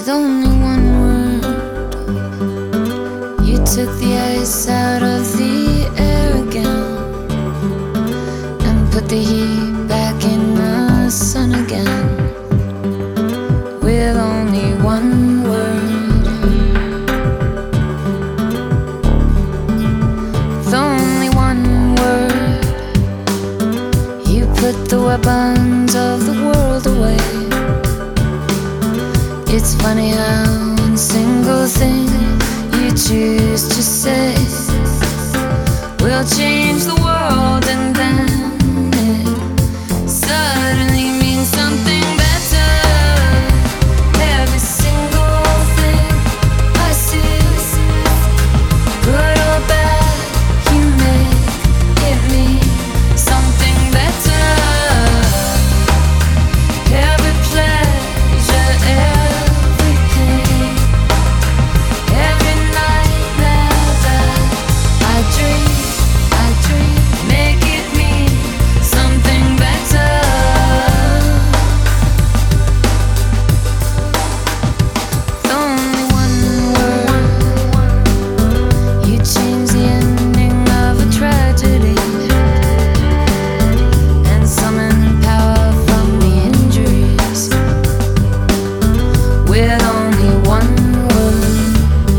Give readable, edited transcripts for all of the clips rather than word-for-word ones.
only one word. You took the ice out of the air again and put the heat back in the sun again. With only one word. With only one word. You put the weapons of the world away. It's funny how one single thing you choose to say will change the world, and then it suddenly means something better. Every single thing I see, good or bad, you make it mean something better. Every pleasure, every pain, every nightmare that I dream, make it mean something better. With only one word, you change the ending of a tragedy and summon power from the injuries. With only one word.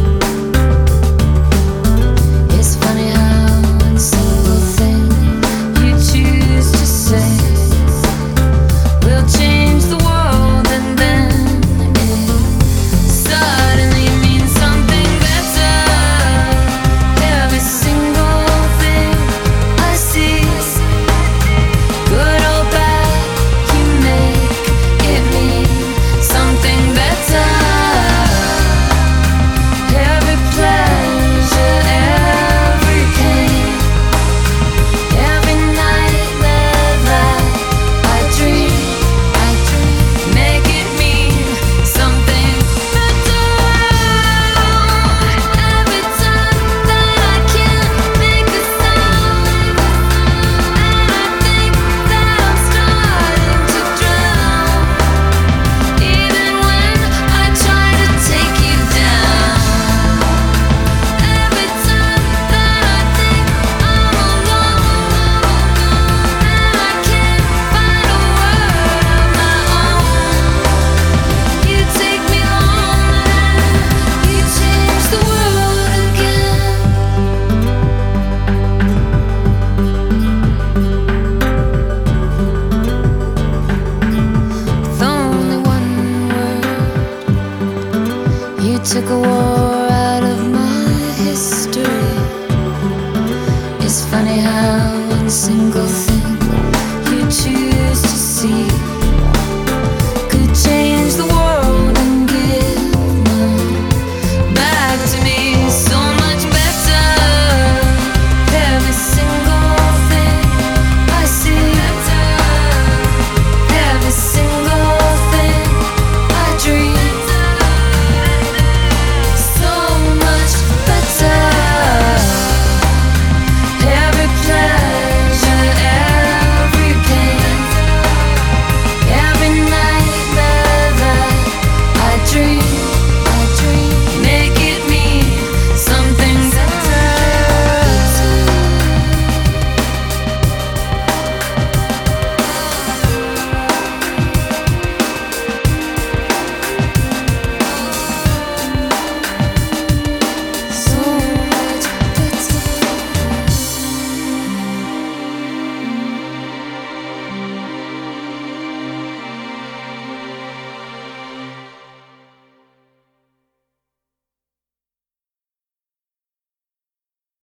It's funny how one single thing you choose to say will change the world, and then it suddenly means something better. Every single thing I see, good or bad, you make it mean something better. Every pleasure, every pain, every nightmare that I dream, make it mean something better. Every time that I can't make a sound, and I think that I'm starting to drown, even when I try to take you down. Every time that I think I'm alone, and I can't find a word of my own, you take me home and you change the world again. With only one word, you took a war